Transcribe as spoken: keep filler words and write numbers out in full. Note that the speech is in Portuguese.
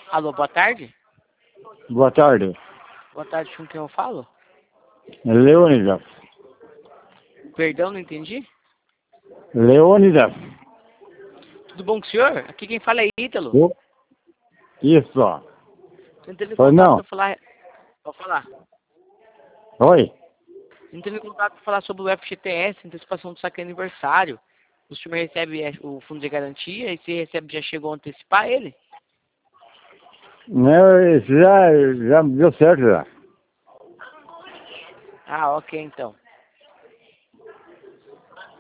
Alô, boa tarde? Boa tarde. Boa tarde, com quem eu falo? Leônidas. Perdão, não entendi? Leônidas. Tudo bom com o senhor? Aqui quem fala é Ítalo. Oh, isso. Entrei em Oi, contato não. para falar... Pode falar. Oi. Entrei em contato para falar sobre o F G T S, antecipação do saque aniversário. O senhor recebe é, o fundo de garantia e se recebe, já chegou a antecipar ele? Não, isso já, já deu certo já. Ah, ok então.